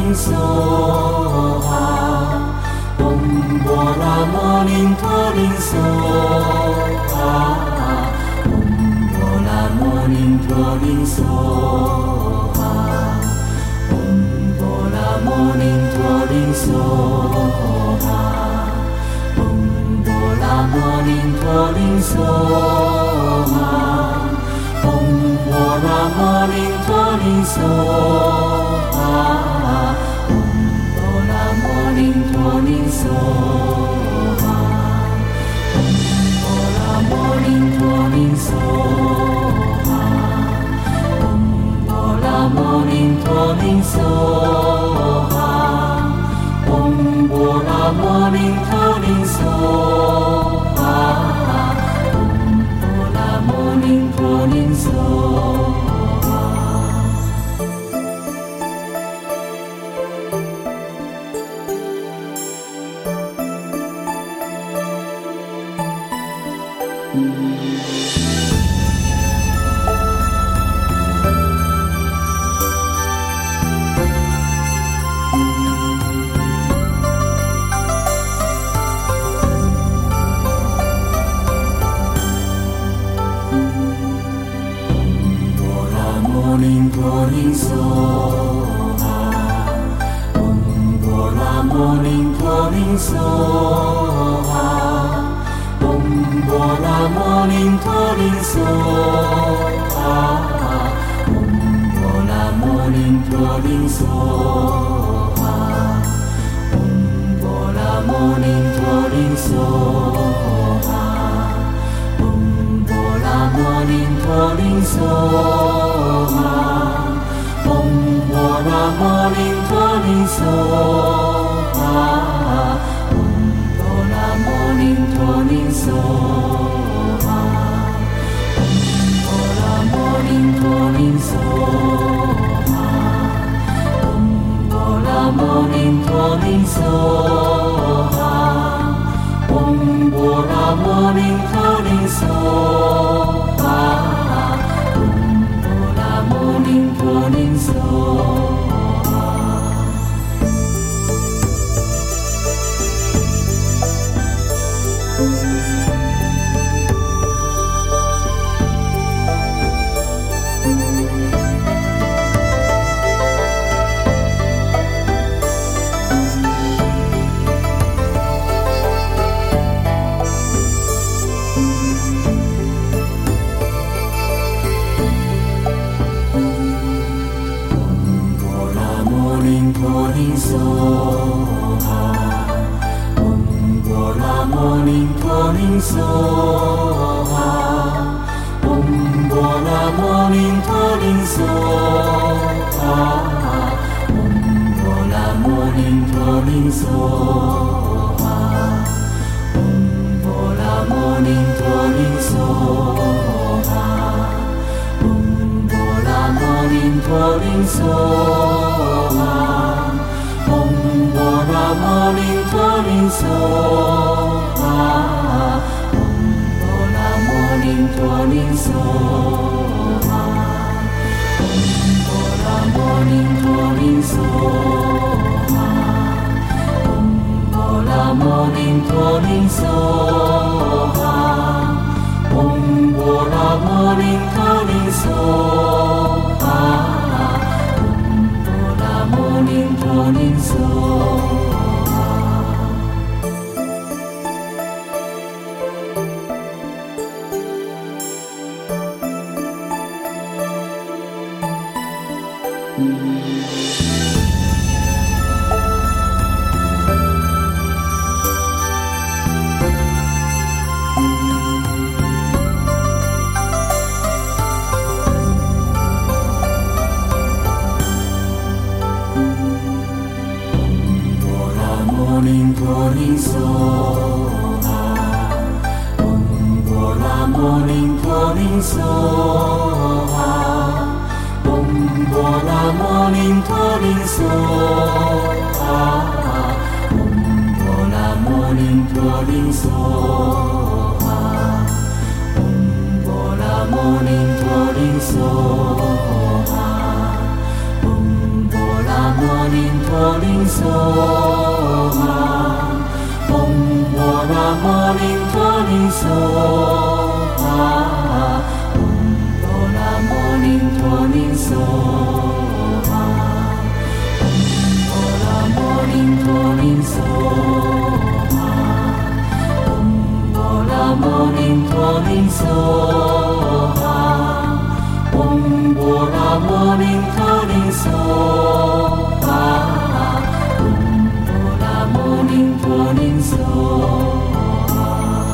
林梭哈，嗡波拉摩林陀林梭哈，嗡波拉摩林陀林梭哈，嗡波拉摩林陀林梭哈，嗡波拉摩林陀林梭哈，嗡波拉摩林陀林梭哈，嗡波拉摩林陀林梭哈，嗡波拉摩林陀林梭哈，嗡波拉摩林陀林梭哈，嗡波拉摩林陀林梭哈，嗡波拉摩林陀林梭哈。摩林陀林梭哈，嗡波拉摩林陀林梭哈，嗡波拉摩林陀林梭哈，嗡波拉摩林陀林梭哈，嗡波拉摩林陀林梭哈，嗡波拉摩林陀林梭哈，嗡波拉摩林陀林梭哈，嗡波拉摩林陀林梭哈，嗡波拉摩林陀林梭哈，嗡波拉摩林陀林梭哈，嗡波拉摩林陀林梭哈，嗡波拉摩林陀林梭哈。陀林梭哈，嗡波拉摩林陀林梭哈，嗡波拉摩林陀林梭哈，嗡波拉摩林陀林梭哈，嗡波拉摩林陀林梭哈，嗡波拉摩林陀林梭哈，嗡波拉摩林陀林梭哈，嗡波拉摩林陀林梭哈，嗡波拉摩林陀林梭哈，嗡波拉摩林陀林梭哈，嗡波拉摩林陀林梭哈，摩林陀林梭哈。摩林陀林梭哈，嗡波拉摩林陀林梭哈，嗡波拉摩林陀林梭哈，嗡波拉摩林陀林梭哈，嗡波拉摩林陀林梭哈，嗡波拉摩摩尼陀林娑哈，嗡波罗摩尼陀林娑哈，嗡波罗摩尼陀林娑哈，嗡波罗摩尼陀林娑哈，嗡波罗摩尼陀林娑哈，嗡波罗摩尼陀林娑哈，嗡波罗摩尼陀林娑哈。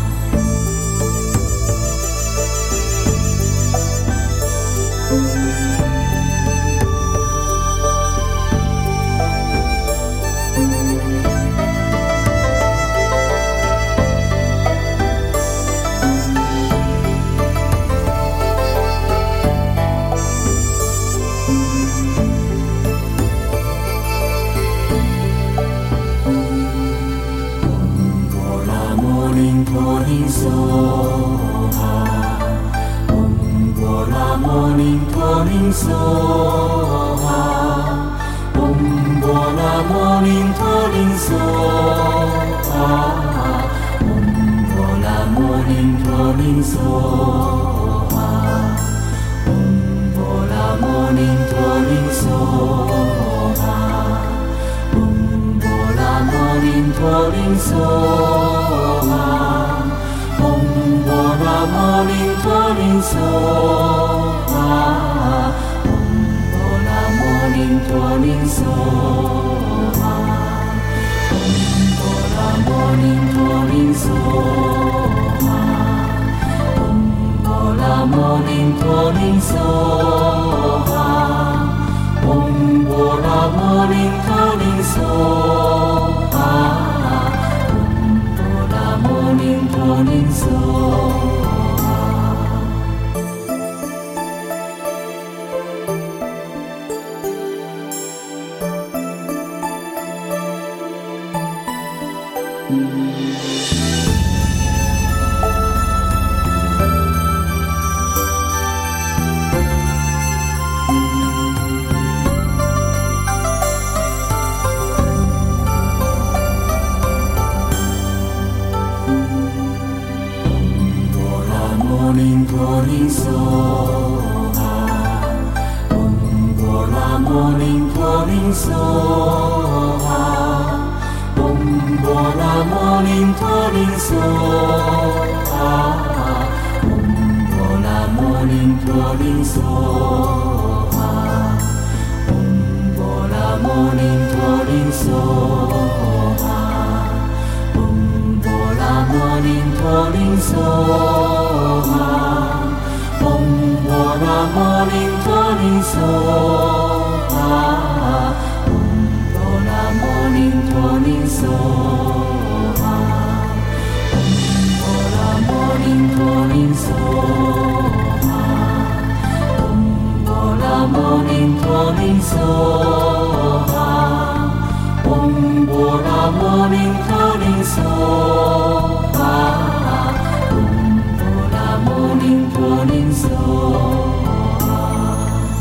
陀林娑哈，嗡波罗摩尼陀林娑哈，嗡波罗摩尼陀林娑哈，嗡波罗摩尼陀林娑哈，嗡波罗摩尼陀林娑哈，嗡波罗摩尼陀林娑哈，嗡波罗摩尼陀林娑哈，嗡波罗摩尼陀林娑哈，嗡波罗摩尼陀林娑哈，嗡波罗摩尼陀林娑哈，嗡波罗摩尼陀林娑哈，嗡波罗摩尼陀林娑哈。摩尼陀林娑哈，嗡波罗摩尼陀林娑哈，嗡波罗摩尼陀林娑哈，嗡波罗摩尼陀林娑哈，嗡波罗摩尼陀林娑哈，嗡波罗摩尼陀林娑哈，嗡波罗摩尼陀林娑哈，嗡波罗摩尼陀林娑哈，嗡波罗摩尼陀林娑哈，嗡波罗摩尼陀林娑哈，嗡波罗摩尼陀林娑哈，嗡波罗摩尼陀林娑哈。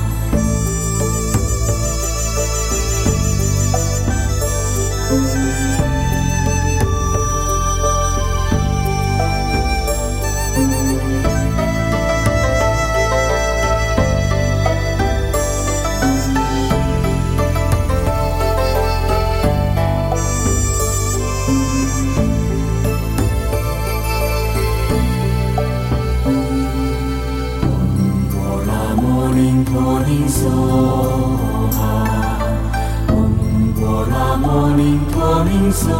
陀林娑哈，嗡波罗摩尼陀林娑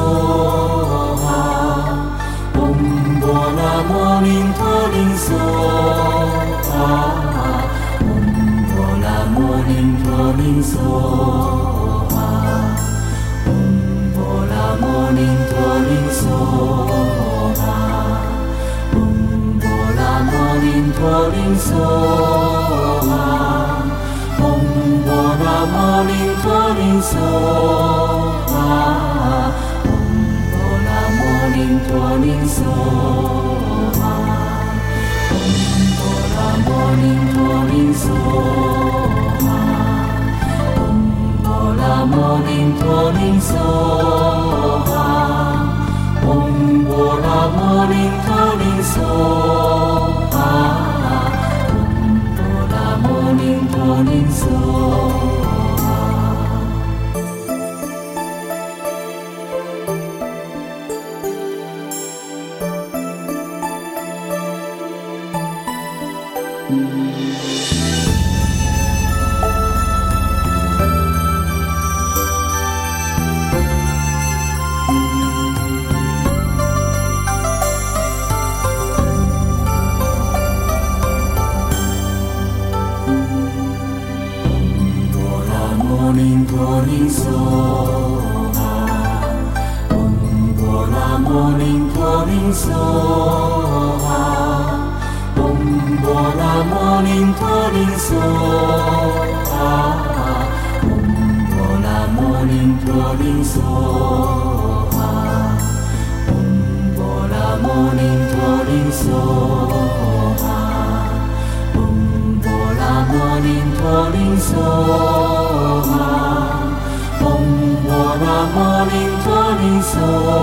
哈，嗡波罗摩尼陀林娑哈，嗡波罗摩尼陀林娑哈，嗡波罗摩尼陀林娑哈，嗡波罗摩尼陀林娑哈，嗡波罗摩尼陀林娑哈，嗡波罗摩尼陀林娑哈，嗡波罗摩尼陀林娑哈，嗡波罗摩尼陀林娑哈，嗡波拉摩尼陀林娑哈，嗡波拉摩尼陀林娑哈。摩尼陀林娑哈，嗡波拉摩尼陀林娑哈，嗡波拉摩尼陀林娑哈，嗡波拉摩尼陀林娑哈，嗡波拉摩尼陀林娑哈，嗡波拉摩尼陀林娑。嗡波拉摩尼陀林娑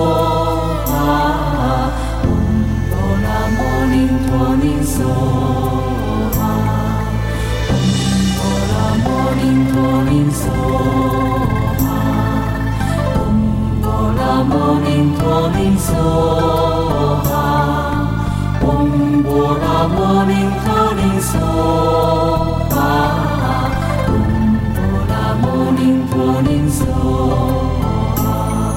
哈，嗡波拉摩尼陀林娑哈，嗡波拉摩尼陀林娑哈，嗡波拉摩尼陀林娑哈，嗡波拉摩尼陀林娑哈。摩尼陀林娑哈。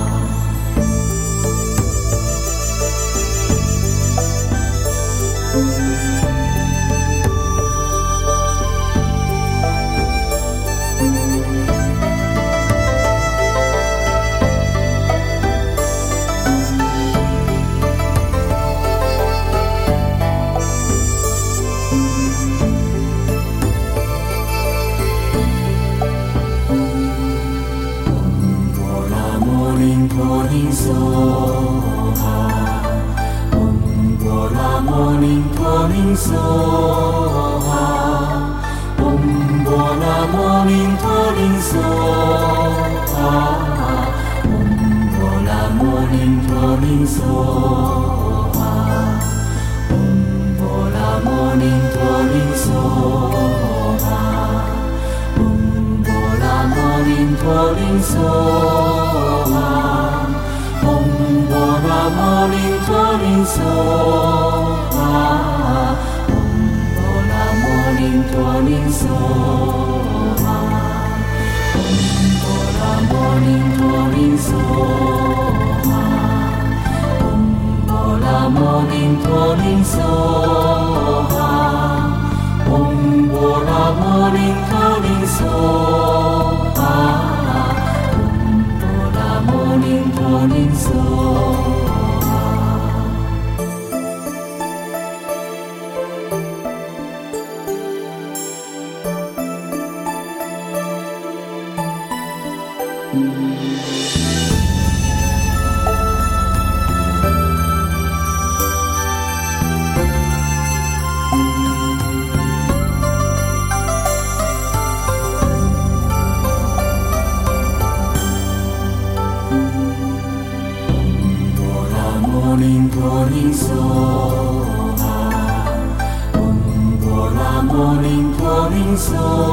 陀林娑哈，嗡波拉摩尼陀林娑哈，嗡波拉摩尼陀林娑哈，嗡波拉摩尼陀林娑哈，嗡波拉摩尼陀林娑哈，嗡波拉摩尼陀林娑哈。嗡波拉摩尼陀林娑哈，嗡波拉摩尼陀林娑哈，嗡波拉摩尼陀林娑哈，嗡波拉摩尼陀林娑哈，嗡波拉摩尼陀林娑哈。摩尼陀林娑哈。摩尼陀林娑哈，嗡波拉摩尼陀林娑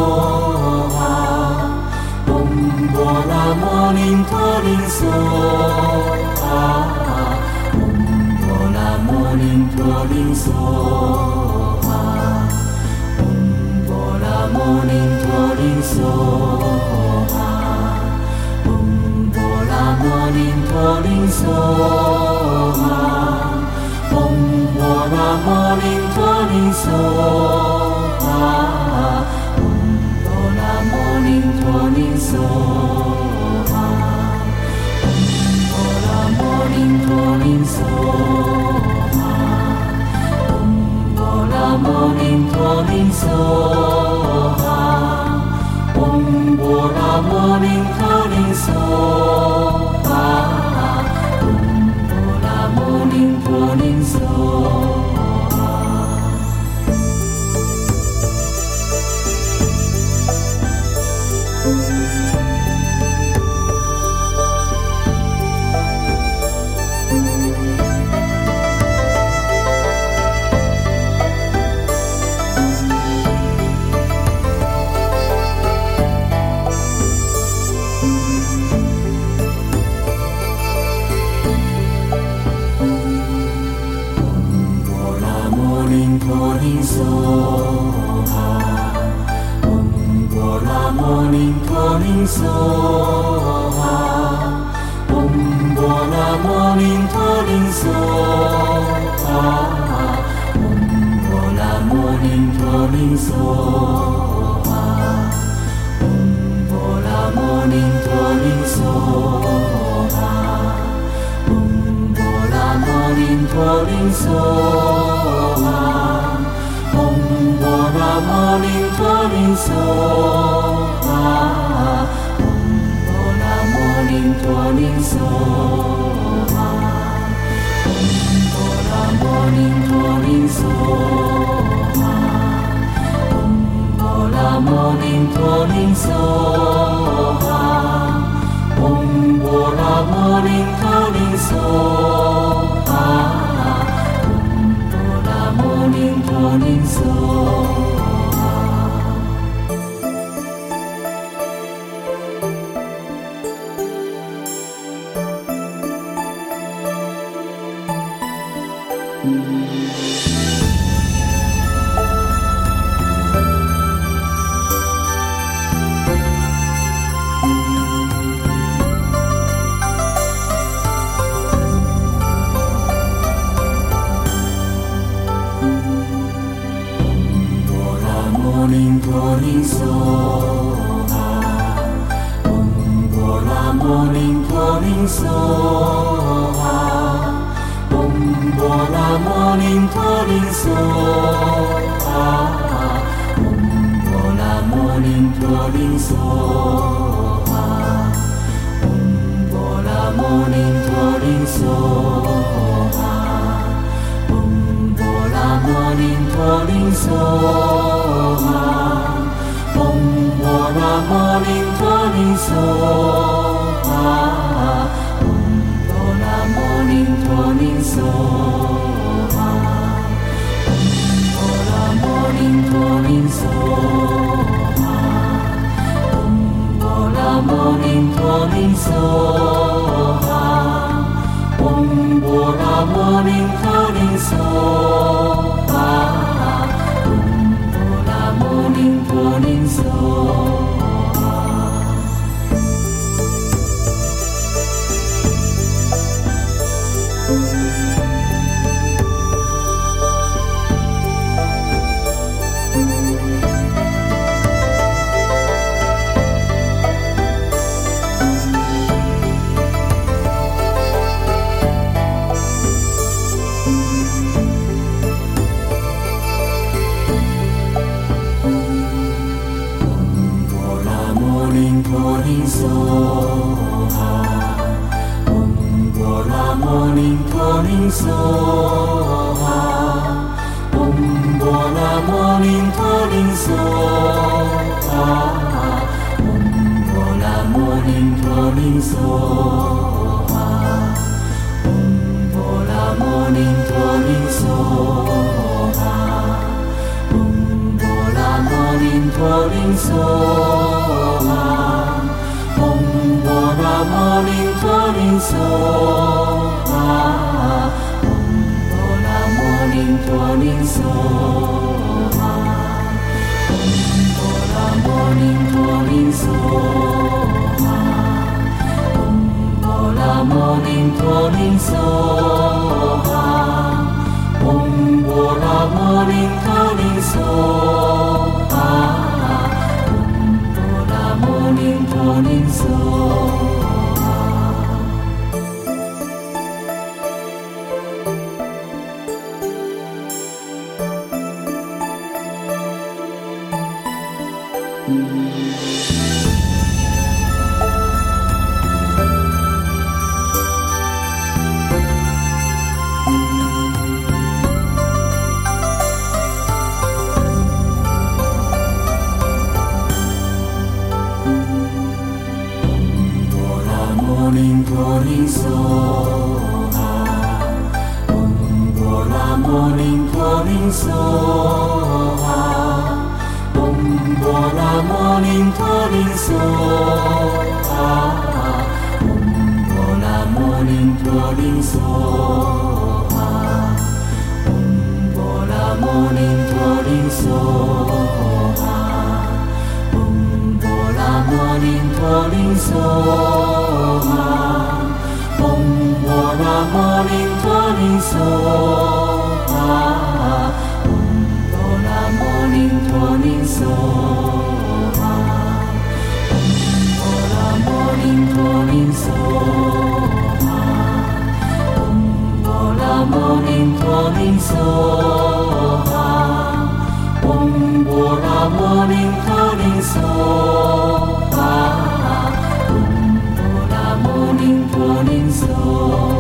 哈，嗡波拉摩尼陀林娑哈，嗡波拉摩尼陀林娑哈，嗡波拉摩尼陀林娑哈，嗡波拉摩尼陀林娑哈，嗡波拉摩尼陀林娑哈，嗡波拉摩尼陀林娑哈，嗡波拉摩尼陀林娑哈，嗡波拉摩尼陀林娑哈，嗡波拉摩尼陀林娑哈。摩尼陀林娑哈。 灵梭哈，嗡波拉摩尼陀灵梭哈，嗡波拉摩尼陀灵梭哈，嗡波拉摩尼陀灵梭哈，嗡波拉摩尼陀灵梭哈。摩尼陀灵梭哈，嗡波拉摩尼陀灵梭哈，嗡波拉摩尼陀灵梭哈，嗡波拉摩尼陀灵梭哈。摩尼陀灵梭哈，嗡波拉摩尼陀灵梭哈，嗡波拉摩尼陀灵梭哈，嗡波拉摩尼陀灵梭哈，嗡波拉摩尼陀灵梭哈，嗡波拉摩尼陀灵梭哈。嗡波拉摩尼陀灵梭哈，嗡波拉摩尼陀灵梭哈，嗡波拉摩尼陀灵梭哈，嗡波拉摩尼陀灵梭哈，嗡波拉摩尼陀灵梭哈。摩尼陀灵梭哈，陀灵梭哈，嗡波拉摩尼陀灵梭哈，嗡波拉摩尼陀灵梭哈，嗡波拉摩尼陀灵梭哈，嗡波拉摩尼陀灵梭哈，嗡波拉摩尼陀灵梭哈。嗡波拉摩尼陀灵梭哈，嗡波拉摩尼陀灵梭哈，嗡波拉摩尼陀灵梭哈，嗡波拉摩尼陀灵梭哈，嗡波拉摩尼陀灵梭哈。摩尼陀灵梭哈。摩尼陀灵梭哈，嗡波拉摩尼陀灵梭哈，嗡波拉摩尼陀灵梭哈，嗡波拉摩尼陀灵梭哈，嗡波拉摩尼陀灵梭哈，嗡波拉摩尼陀灵梭哈，嗡波拉摩尼陀灵梭哈，嗡波拉摩尼陀。 Soha. Om Lamo Lingpo Ling Soha. Om Lamo Lingpo Ling Soha. Om Lamo Lingpo Ling Soha. Om Lamo Lingpo Ling Soha.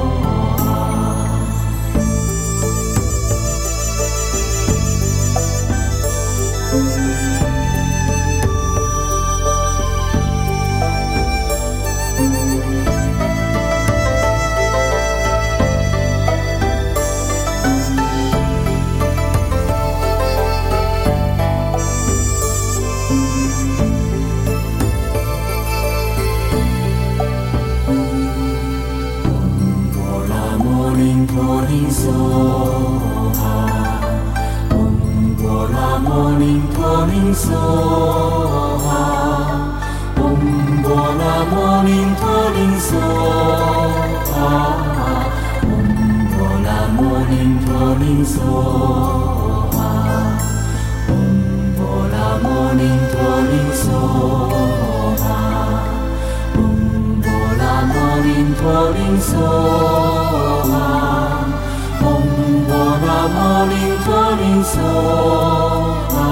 Soha. Om Lamo Lingpo Ling Soha. Om Lamo Lingpo Ling Soha. Om Lamo Lingpo Ling Soha. Om Lamo Lingpo Ling Soha. Om Lamo Lingpo Ling Soha.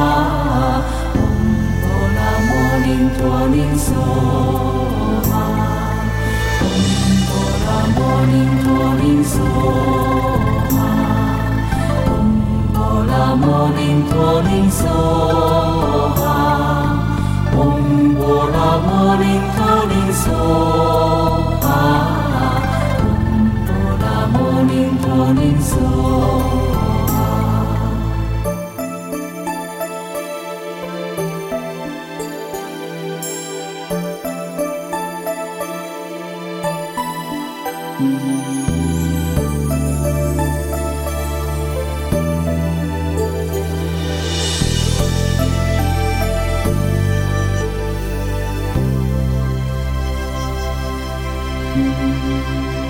Lingpo Ling Soha. Om Lamo Lingpo Ling Soha. Om Lamo Lingpo Ling Soha. Om Lamo Lingpo Ling Soha. Om Lamo Lingpo Ling Soha. Thank you.